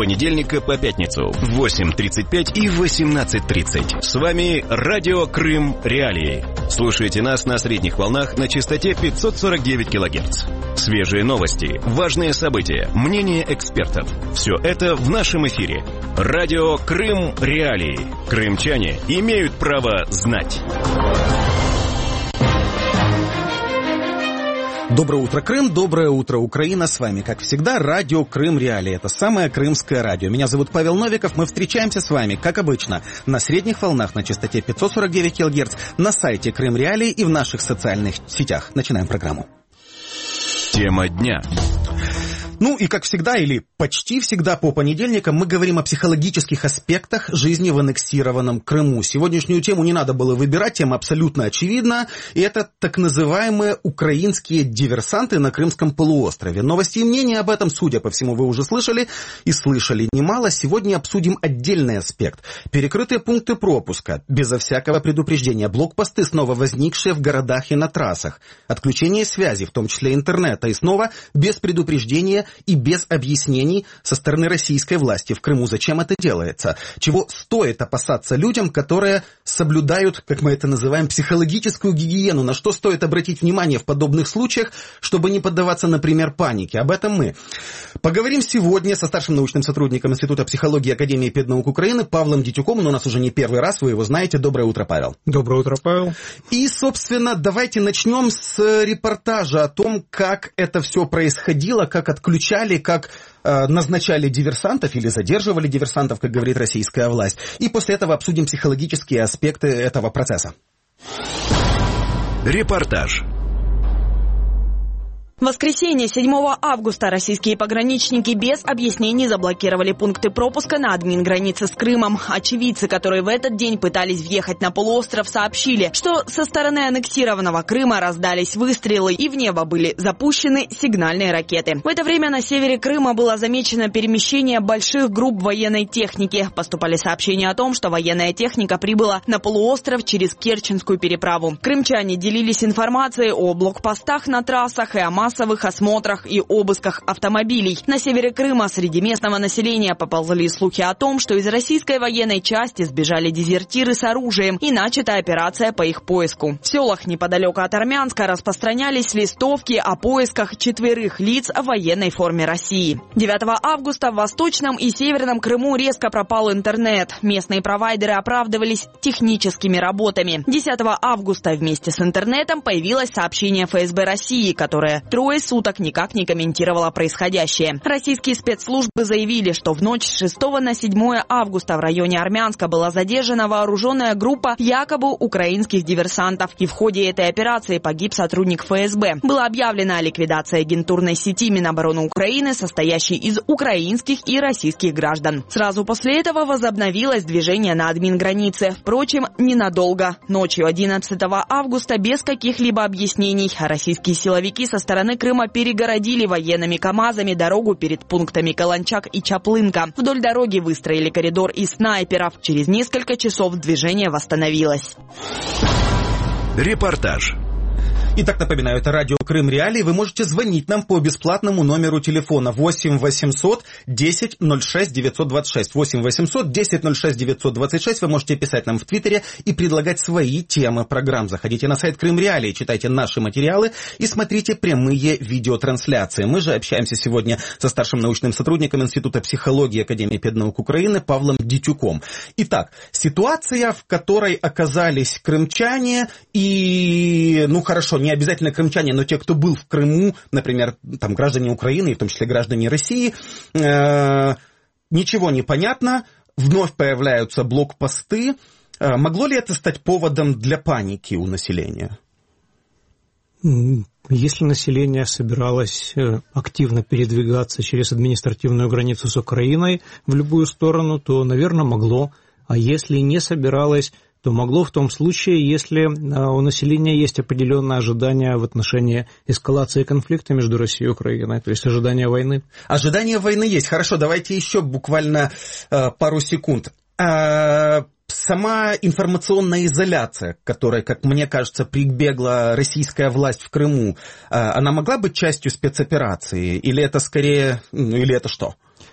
понедельника по пятницу в 8:35 и 18:30. С вами Радио Крым Реалии. Слушайте нас на средних волнах на частоте 549 кГц. Свежие новости, важные события, мнения экспертов. Все это в нашем эфире. Радио Крым Реалии. Крымчане имеют право знать. Доброе утро, Крым, доброе утро, Украина. С вами, как всегда, Радио Крым Реалии. Это самое крымское радио. Меня зовут Павел Новиков. Мы встречаемся с вами, как обычно, на средних волнах на частоте 549 кГц, на сайте Крым Реалии и в наших социальных сетях. Начинаем программу. Тема дня. Ну и, как всегда, или почти всегда по понедельникам мы говорим о психологических аспектах жизни в аннексированном Крыму. Сегодняшнюю тему не надо было выбирать, тема абсолютно очевидна. И это так называемые украинские диверсанты на Крымском полуострове. Новости и мнения об этом, судя по всему, вы уже слышали и слышали немало. Сегодня обсудим отдельный аспект. Перекрытые пункты пропуска, безо всякого предупреждения, блокпосты, снова возникшие в городах и на трассах, отключение связи, в том числе интернета, и снова без предупреждения и без объяснений со стороны российской власти в Крыму. Зачем это делается? Чего стоит опасаться людям, которые соблюдают, как мы это называем, психологическую гигиену? На что стоит обратить внимание в подобных случаях, чтобы не поддаваться, например, панике? Об этом мы поговорим сегодня со старшим научным сотрудником Института психологии Академии педнаук Украины Павлом Дитюком. Он у нас уже не первый раз, вы его знаете. Доброе утро, Павел. Доброе утро, Павел. И, собственно, давайте начнем с репортажа о том, как это все происходило, как отключали, как назначали диверсантов или задерживали диверсантов, как говорит российская власть. И после этого обсудим психологические аспекты этого процесса. Репортаж. В воскресенье, 7 августа, российские пограничники без объяснений заблокировали пункты пропуска на админгранице с Крымом. Очевидцы, которые в этот день пытались въехать на полуостров, сообщили, что со стороны аннексированного Крыма раздались выстрелы и в небо были запущены сигнальные ракеты. В это время на севере Крыма было замечено перемещение больших групп военной техники. Поступали сообщения о том, что военная техника прибыла на полуостров через Керченскую переправу. Крымчане делились информацией о блокпостах на трассах и о массовых осмотрах и обысках автомобилей. На севере Крыма среди местного населения поползли слухи о том, что из российской военной части сбежали дезертиры с оружием и начата операция по их поиску. В селах неподалеку от Армянска распространялись листовки о поисках 4 лиц в военной форме России. 9 августа в Восточном и Северном Крыму резко пропал интернет. Местные провайдеры оправдывались техническими работами. 10 августа вместе с интернетом появилось сообщение ФСБ России, которое 3 суток никак не комментировала происходящее. Российские спецслужбы заявили, что в ночь с 6 на 7 августа в районе Армянска была задержана вооруженная группа якобы украинских диверсантов, и в ходе этой операции погиб сотрудник ФСБ. Была объявлена о ликвидации агентурной сети Минобороны Украины, состоящей из украинских и российских граждан. Сразу после этого возобновилось движение на админгранице. Впрочем, ненадолго. Ночью 11 августа без каких-либо объяснений российские силовики со стороны Крыма перегородили военными КАМАЗами дорогу перед пунктами Каланчак и Чаплынка. Вдоль дороги выстроили коридор из снайперов. Через несколько часов движение восстановилось. Репортаж. Итак, напоминаю, это Радио Крым Реалии. Вы можете звонить нам по бесплатному номеру телефона 8 800 10 06 926. 8 800 10 06 926. Вы можете писать нам в Твиттере и предлагать свои темы программ. Заходите на сайт Крым Реалии, читайте наши материалы и смотрите прямые видеотрансляции. Мы же общаемся сегодня со старшим научным сотрудником Института психологии Академии педнаук Украины Павлом Дитюком. Итак, ситуация, в которой оказались крымчане и, ну хорошо, не обязательно крымчане, но те, кто был в Крыму, например, там граждане Украины, в том числе граждане России, ничего не понятно, вновь появляются блокпосты. Могло ли это стать поводом для паники у населения? Если население собиралось активно передвигаться через административную границу с Украиной в любую сторону, то, наверное, могло. А если не собиралось, то могло в том случае, если у населения есть определенное ожидание в отношении эскалации конфликта между Россией и Украиной, то есть ожидание войны. Ожидание войны есть. Хорошо, давайте еще буквально пару секунд. Сама информационная изоляция, к которой, как мне кажется, прибегла российская власть в Крыму, она могла быть частью спецоперации? Или это скорее... или это что?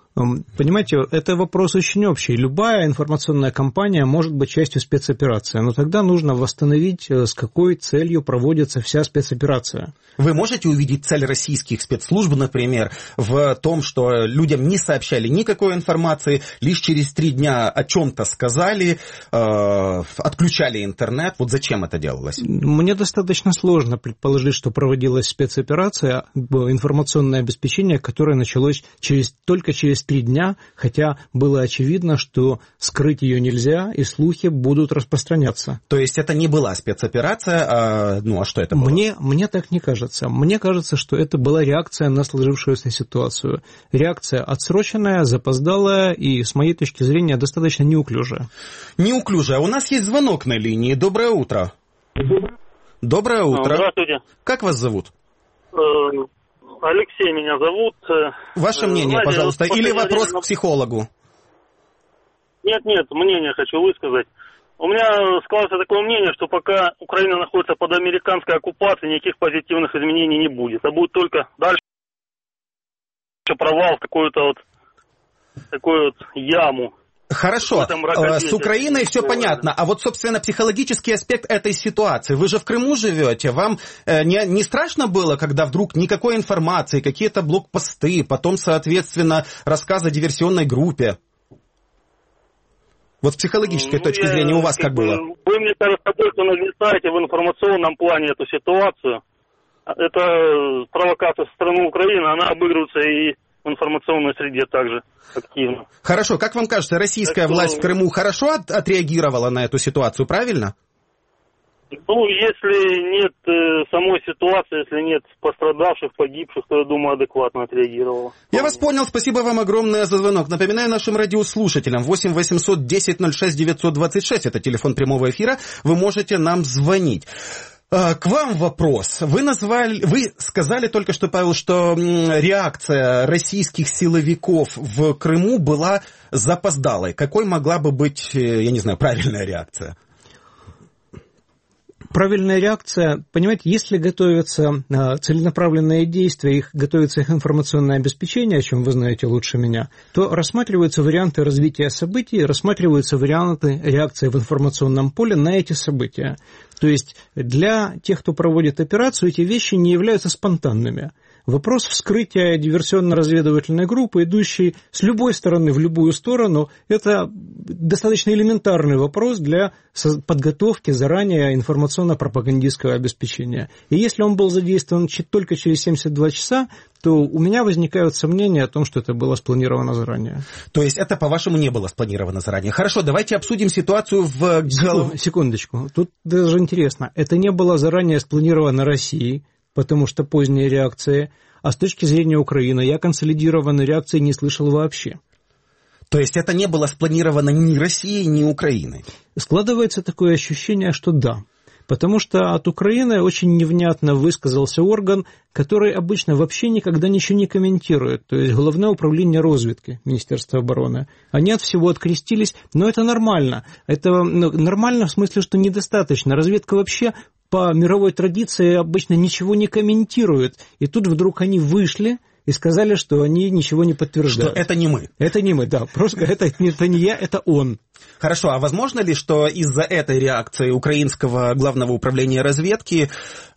Понимаете, это вопрос очень общий. Любая информационная кампания может быть частью спецоперации, но тогда нужно восстановить, с какой целью проводится вся спецоперация. Вы можете увидеть цель российских спецслужб, например, в том, что людям не сообщали никакой информации, лишь через 3 дня о чем-то сказали, отключали интернет. Вот зачем это делалось? Мне достаточно сложно предположить, что проводилась спецоперация, информационное обеспечение, которое началось только через 3 дня, хотя было очевидно, что скрыть ее нельзя, и слухи будут распространяться. То есть это не была спецоперация, а что это было? Мне так не кажется. Мне кажется, что это была реакция на сложившуюся ситуацию. Реакция отсроченная, запоздалая и, с моей точки зрения, достаточно неуклюжая. Неуклюжая. У нас есть звонок на линии. Доброе утро. Доброе утро. Здравствуйте. Как вас зовут? Алексей меня зовут. Ваше мнение, пожалуйста, или вопрос к психологу? Нет, мнение хочу высказать. У меня складывается такое мнение, что пока Украина находится под американской оккупацией, никаких позитивных изменений не будет. А будет только дальше провал в какую-то такую яму. Хорошо, с Украиной все понятно. А вот, собственно, психологический аспект этой ситуации. Вы же в Крыму живете. Вам не страшно было, когда вдруг никакой информации, какие-то блокпосты, потом, соответственно, рассказ о диверсионной группе? Вот с психологической точки зрения у вас как было? Вы, мне кажется, только нагнетаете в информационном плане эту ситуацию. Это провокация со стороны Украины, она обыгрывается и в информационной среде также активно. Хорошо, как вам кажется, российская власть в Крыму хорошо отреагировала на эту ситуацию, правильно? Если нет самой ситуации, если нет пострадавших, погибших, то, я думаю, адекватно отреагировала. Я вас понял, спасибо вам огромное за звонок. Напоминаю нашим радиослушателям, 8 800 10 06 926, это телефон прямого эфира, вы можете нам звонить. К вам вопрос. Вы сказали только что, Павел, что реакция российских силовиков в Крыму была запоздалой. Какой могла бы быть, я не знаю, правильная реакция? Правильная реакция, понимаете, если готовятся целенаправленные действия, готовится их информационное обеспечение, о чем вы знаете лучше меня, то рассматриваются варианты развития событий, рассматриваются варианты реакции в информационном поле на эти события. То есть для тех, кто проводит операцию, эти вещи не являются спонтанными. Вопрос вскрытия диверсионно-разведывательной группы, идущей с любой стороны в любую сторону, это достаточно элементарный вопрос для подготовки заранее информационно-пропагандистского обеспечения. И если он был задействован только через 72 часа, то у меня возникают сомнения о том, что это было спланировано заранее. То есть это, по-вашему, не было спланировано заранее. Хорошо, давайте обсудим ситуацию в... Секундочку. Тут даже интересно. Это не было заранее спланировано Россией, потому что поздняя реакция, а с точки зрения Украины я консолидированной реакции не слышал вообще. То есть это не было спланировано ни Россией, ни Украиной? Складывается такое ощущение, что да. Потому что от Украины очень невнятно высказался орган, который обычно вообще никогда ничего не комментирует, то есть Главное управление разведки Министерства обороны. Они от всего открестились, но это нормально. Это нормально в смысле, что недостаточно. Разведка вообще по мировой традиции обычно ничего не комментирует. И тут вдруг они вышли и сказали, что они ничего не подтверждают. Что это не мы. Это не мы, да. Просто это не я, это он. Хорошо, а возможно ли, что из-за этой реакции украинского главного управления разведки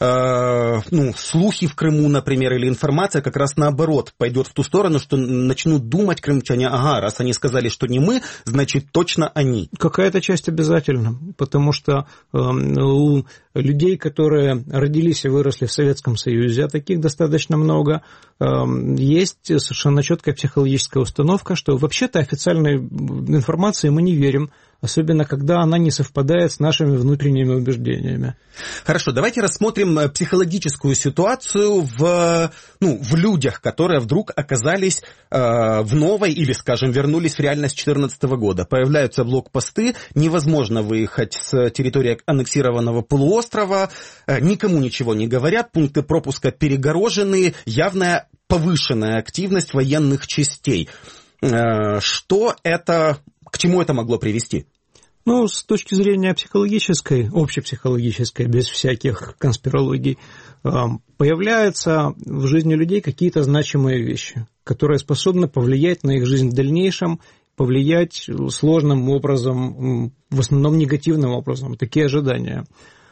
слухи в Крыму, например, или информация как раз наоборот пойдет в ту сторону, что начнут думать крымчане, раз они сказали, что не мы, значит точно они? Какая-то часть обязательно, потому что у людей, которые родились и выросли в Советском Союзе, а таких достаточно много, есть совершенно четкая психологическая установка, что вообще-то официальной информации мы не верим, особенно когда она не совпадает с нашими внутренними убеждениями. Хорошо, давайте рассмотрим психологическую ситуацию в людях, которые вдруг оказались в новой или, скажем, вернулись в реальность 2014 года. Появляются блокпосты, невозможно выехать с территории аннексированного полуострова, никому ничего не говорят, пункты пропуска перегорожены, явная повышенная активность военных частей. Что это, к чему это могло привести? Ну, с точки зрения психологической, общепсихологической, без всяких конспирологий, появляются в жизни людей какие-то значимые вещи, которые способны повлиять на их жизнь в дальнейшем, повлиять сложным образом, в основном негативным образом, такие ожидания.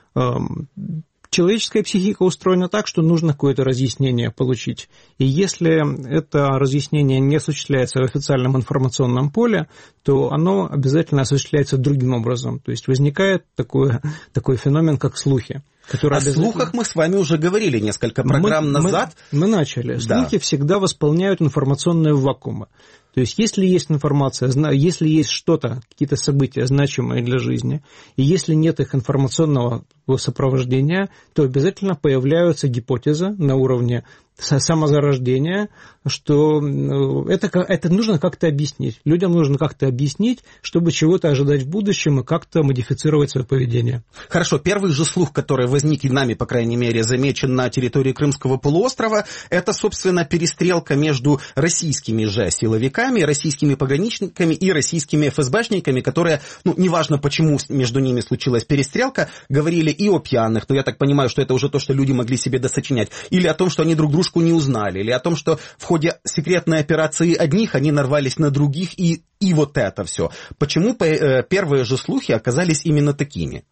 Человеческая психика устроена так, что нужно какое-то разъяснение получить. И если это разъяснение не осуществляется в официальном информационном поле, то оно обязательно осуществляется другим образом. То есть возникает такой феномен, как слухи. О слухах мы с вами уже говорили несколько программ назад. Мы начали. Слухи всегда восполняют информационные вакуумы. То есть, если есть информация, если есть что-то, какие-то события, значимые для жизни, и если нет их информационного сопровождения, то обязательно появляются гипотезы на уровне самозарождения, что это нужно как-то объяснить. Людям нужно как-то объяснить, чтобы чего-то ожидать в будущем и как-то модифицировать свое поведение. Хорошо, первый же слух, который возник нами, по крайней мере, замечен на территории Крымского полуострова, это, собственно, перестрелка между российскими же силовиками, российскими пограничниками и российскими ФСБшниками, которые, неважно, почему между ними случилась перестрелка, говорили и о пьяных, но я так понимаю, что это уже то, что люди могли себе досочинять, или о том, что они друг дружку не узнали, или о том, что в ходе секретной операции одних они нарвались на других, и вот это все. Почему первые же слухи оказались именно такими?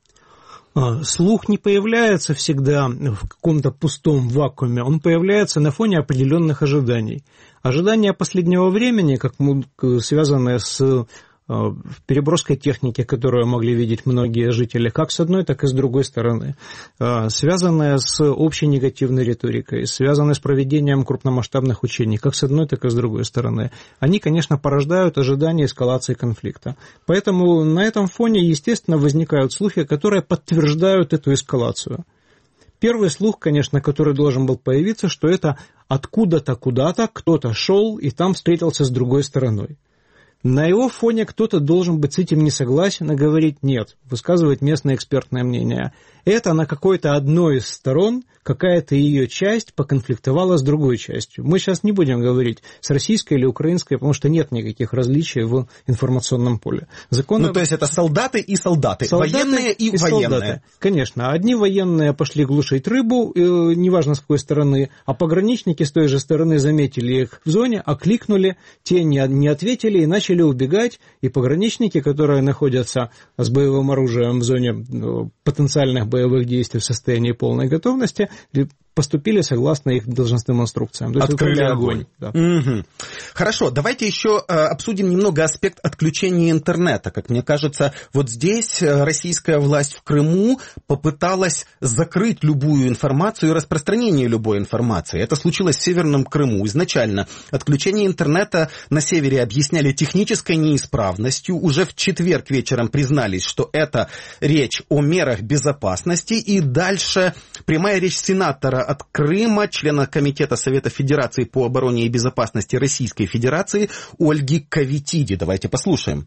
Слух не появляется всегда в каком-то пустом вакууме, он появляется на фоне определенных ожиданий. Ожидания последнего времени, связанные с переброской техники, которую могли видеть многие жители, как с одной, так и с другой стороны, связанные с общей негативной риторикой, связанные с проведением крупномасштабных учений, как с одной, так и с другой стороны, они, конечно, порождают ожидание эскалации конфликта. Поэтому на этом фоне, естественно, возникают слухи, которые подтверждают эту эскалацию. Первый слух, конечно, который должен был появиться, что это откуда-то куда-то кто-то шел и там встретился с другой стороной. На его фоне кто-то должен быть с этим не согласен и говорить «нет», высказывать местное экспертное мнение. Это на какой-то одной из сторон, какая-то ее часть поконфликтовала с другой частью. Мы сейчас не будем говорить с российской или украинской, потому что нет никаких различий в информационном поле. То есть это солдаты и солдаты, военные и военные. Солдаты. Конечно, одни военные пошли глушить рыбу, неважно с какой стороны, а пограничники с той же стороны заметили их в зоне, окликнули, те не ответили и начали убегать, и пограничники, которые находятся с боевым оружием в зоне потенциальных боевых действий в состоянии полной готовности, поступили согласно их должностным инструкциям. То есть открыли огонь. Да. Угу. Хорошо, давайте еще обсудим немного аспект отключения интернета. Как мне кажется, вот здесь российская власть в Крыму попыталась закрыть любую информацию и распространение любой информации. Это случилось в Северном Крыму. Изначально отключение интернета на севере объясняли технической неисправностью. Уже в четверг вечером признались, что это речь о мерах безопасности. И дальше прямая речь сенатора от Крыма, члена Комитета Совета Федерации по обороне и безопасности Российской Федерации Ольги Кавитиди. Давайте послушаем.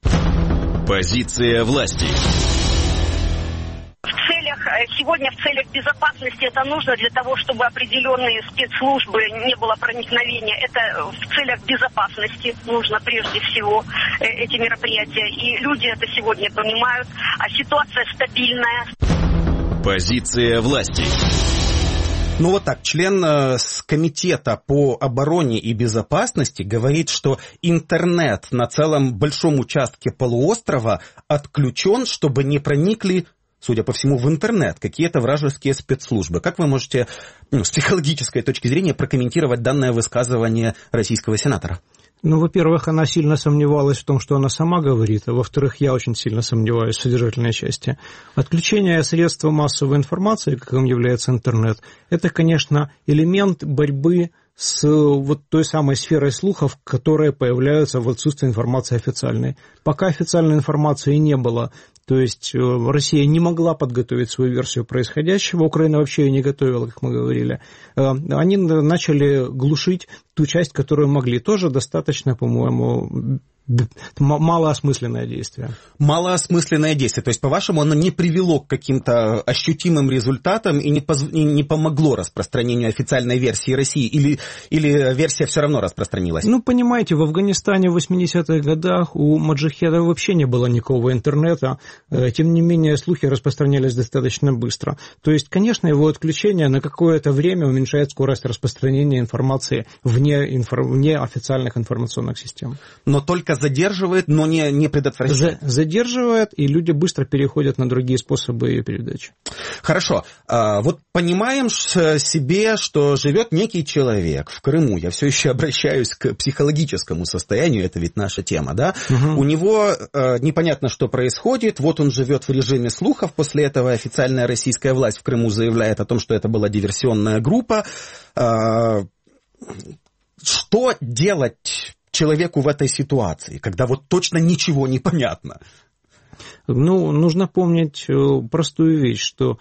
Позиция власти. Сегодня в целях безопасности это нужно для того, чтобы определенные спецслужбы не было проникновения. Это в целях безопасности нужно прежде всего эти мероприятия. И люди это сегодня понимают. А ситуация стабильная. Позиция власти. Вот так, член Комитета по обороне и безопасности говорит, что интернет на целом большом участке полуострова отключен, чтобы не проникли, судя по всему, в интернет какие-то вражеские спецслужбы. Как вы можете с психологической точки зрения прокомментировать данное высказывание российского сенатора? Во-первых, она сильно сомневалась в том, что она сама говорит, а во-вторых, я очень сильно сомневаюсь в содержательной части. Отключение средств массовой информации, каким является интернет, это, конечно, элемент борьбы с той самой сферой слухов, которые появляются в отсутствии информации официальной. Пока официальной информации не было, то есть Россия не могла подготовить свою версию происходящего, Украина вообще ее не готовила, как мы говорили, они начали глушить ту часть, которую могли. Тоже достаточно, по-моему, малоосмысленное действие. Малоосмысленное действие. То есть, по-вашему, оно не привело к каким-то ощутимым результатам и не помогло распространению официальной версии России? Или версия все равно распространилась? Ну, понимаете, в Афганистане в 80-х годах у маджахедов вообще не было никакого интернета. Тем не менее, слухи распространялись достаточно быстро. То есть, конечно, его отключение на какое-то время уменьшает скорость распространения информации вне официальных информационных систем. Но только задерживает, но не предотвращает. Задерживает, и люди быстро переходят на другие способы ее передачи. Хорошо. Вот понимаем себе, что живет некий человек в Крыму. Я все еще обращаюсь к психологическому состоянию, это ведь наша тема, да? Угу. У него непонятно, что происходит. Вот он живет в режиме слухов. После этого официальная российская власть в Крыму заявляет о том, что это была диверсионная группа. Что делать человеку в этой ситуации, когда вот точно ничего не понятно? Ну, нужно помнить простую вещь, что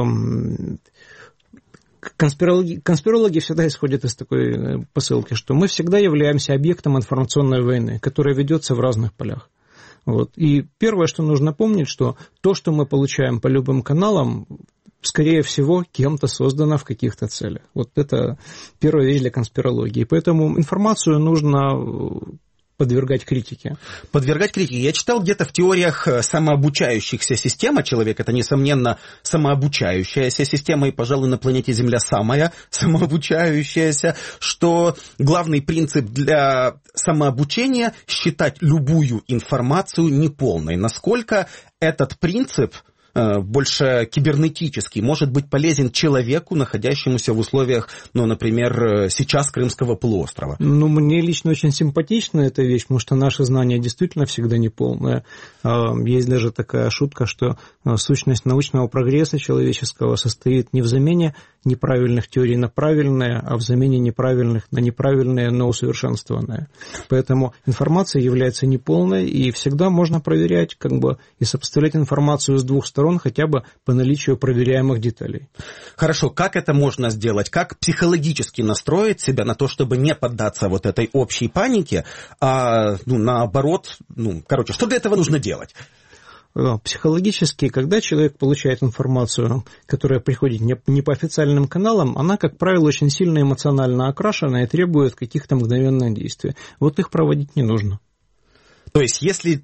конспирологи всегда исходят из такой посылки, что мы всегда являемся объектом информационной войны, которая ведется в разных полях. Вот. И первое, что нужно помнить, что то, что мы получаем по любым каналам, скорее всего, кем-то создано в каких-то целях. Вот это первая вещь для конспирологии. Поэтому информацию нужно подвергать критике. Подвергать критике. Я читал где-то в теориях самообучающихся систем, а человек — это, несомненно, самообучающаяся система, и, пожалуй, на планете Земля самая самообучающаяся, что главный принцип для самообучения — считать любую информацию неполной. Насколько этот принцип больше кибернетический, может быть полезен человеку, находящемуся в условиях, ну, например, сейчас Крымского полуострова? Ну, мне лично очень симпатична эта вещь, потому что наше знание действительно всегда неполное. Есть даже такая шутка, что сущность научного прогресса человеческого состоит не в замене неправильных теорий на правильные, а в замене неправильных на неправильные, но усовершенствованные. Поэтому информация является неполной, и всегда можно проверять, и сопоставлять информацию с двух сторон, хотя бы по наличию проверяемых деталей. Хорошо, как это можно сделать? Как психологически настроить себя на то, чтобы не поддаться вот этой общей панике, а наоборот, что для этого нужно делать? Психологически, когда человек получает информацию, которая приходит не по официальным каналам, она, как правило, очень сильно эмоционально окрашена и требует каких-то мгновенных действий. Вот их проводить не нужно. То есть, если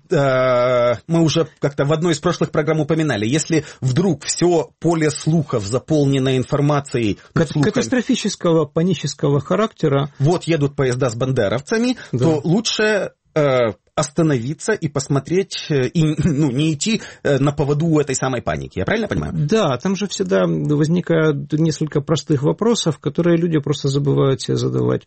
мы уже как-то в одной из прошлых программ упоминали, если вдруг все поле слухов заполнено информацией... Катастрофического, панического характера... Вот едут поезда с бандеровцами, да. То лучше остановиться и посмотреть, и не идти на поводу у этой самой паники. Я правильно понимаю? Да, там же всегда возникают несколько простых вопросов, которые люди просто забывают себе задавать.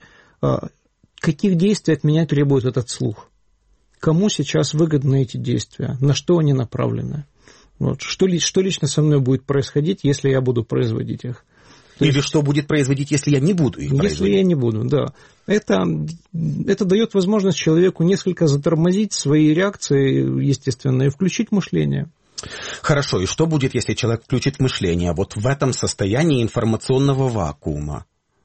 Каких действий от меня требует этот слух? Кому сейчас выгодны эти действия? На что они направлены? Вот. Что лично со мной будет происходить, если я буду производить их? Или что будет происходить, если я не буду их производить? Если я не буду, да. Это дает возможность человеку несколько затормозить свои реакции, естественно, и включить мышление. Хорошо, и что будет, если человек включит мышление вот в этом состоянии информационного вакуума?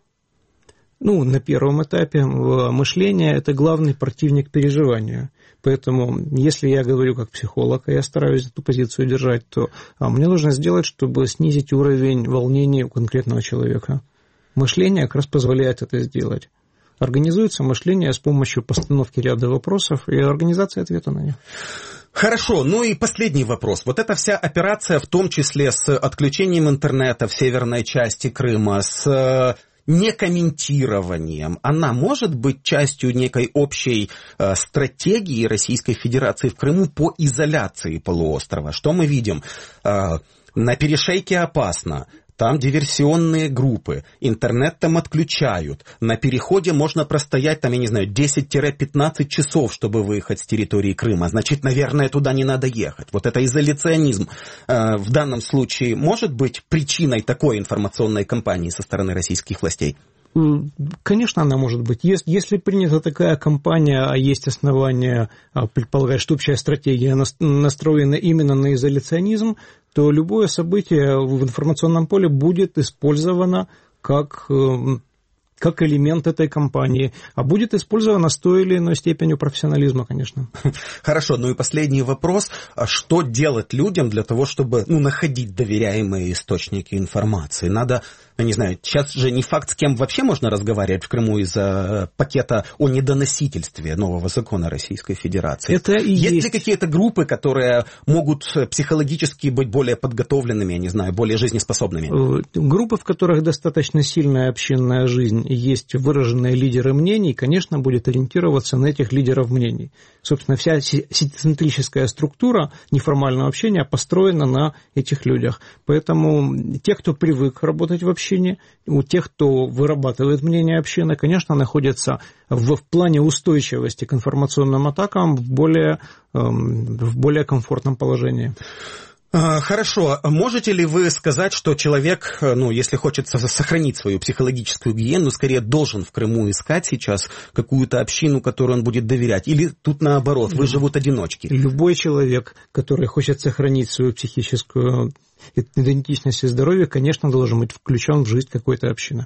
На первом этапе мышление – это главный противник переживания. Поэтому, если я говорю как психолог, а я стараюсь эту позицию держать, то мне нужно сделать, чтобы снизить уровень волнения у конкретного человека. Мышление как раз позволяет это сделать. Организуется мышление с помощью постановки ряда вопросов и организации ответа на них. Хорошо, и последний вопрос. Вот эта вся операция, в том числе с отключением интернета в северной части Крыма, с некомментированием, она может быть частью некой общей стратегии Российской Федерации в Крыму по изоляции полуострова? Что мы видим? На перешейке опасно. Там диверсионные группы, интернет там отключают. На переходе можно простоять, 10-15 часов, чтобы выехать с территории Крыма. Значит, наверное, туда не надо ехать. Вот это изоляционизм в данном случае может быть причиной такой информационной кампании со стороны российских властей? Конечно, она может быть. Если принята такая кампания, а есть основания предполагать, что общая стратегия настроена именно на изоляционизм, то любое событие в информационном поле будет использовано как как элемент этой кампании, а будет использовано с той или иной степенью профессионализма, конечно. Хорошо, ну и последний вопрос. Что делать людям для того, чтобы находить доверяемые источники информации? Надо, я не знаю, сейчас же не факт, с кем вообще можно разговаривать в Крыму из-за пакета о недоносительстве нового закона Российской Федерации. Это и есть ли какие-то группы, которые могут психологически быть более подготовленными, я не знаю, более жизнеспособными? Группы, в которых достаточно сильная общинная жизнь и есть выраженные лидеры мнений, конечно, будет ориентироваться на этих лидеров мнений. Собственно, вся сетицентрическая структура неформального общения построена на этих людях. Поэтому те, кто привык работать в общине, у тех, кто вырабатывает мнение общины, конечно, находятся в плане устойчивости к информационным атакам в более комфортном положении. Хорошо. Можете ли вы сказать, что человек, если хочет сохранить свою психологическую гигиену, скорее должен в Крыму искать сейчас какую-то общину, которой он будет доверять? Или тут наоборот, выживут одиночки? Любой человек, который хочет сохранить свою психическую идентичность и здоровье, конечно, должен быть включен в жизнь какой-то общины.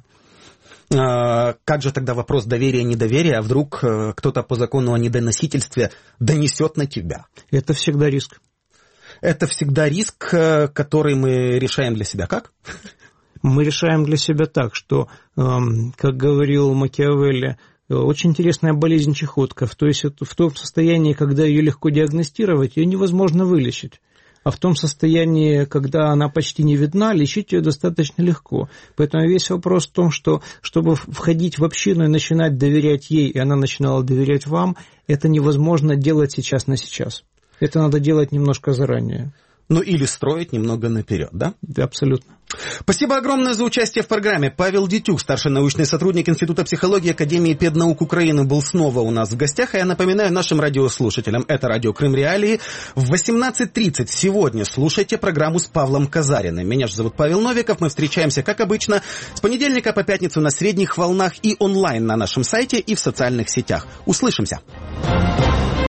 Как же тогда вопрос доверия-недоверия? А вдруг кто-то по закону о недоносительстве донесет на тебя? Это всегда риск. Это всегда риск, который мы решаем для себя. Как? Мы решаем для себя так, что, как говорил Макиавелли, очень интересная болезнь чехотка. То есть в том состоянии, когда ее легко диагностировать, ее невозможно вылечить. А в том состоянии, когда она почти не видна, лечить ее достаточно легко. Поэтому весь вопрос в том, что чтобы входить в общину и начинать доверять ей, и она начинала доверять вам, это невозможно делать сейчас на сейчас. Это надо делать немножко заранее. Или строить немного наперед, да? Да, абсолютно. Спасибо огромное за участие в программе. Павел Дитюк, старший научный сотрудник Института психологии Академии педнаук Украины, был снова у нас в гостях. А я напоминаю нашим радиослушателям, это радио Крым Реалии. В 18:30 сегодня слушайте программу с Павлом Казариным. Меня же зовут Павел Новиков. Мы встречаемся, как обычно, с понедельника по пятницу на средних волнах и онлайн на нашем сайте и в социальных сетях. Услышимся!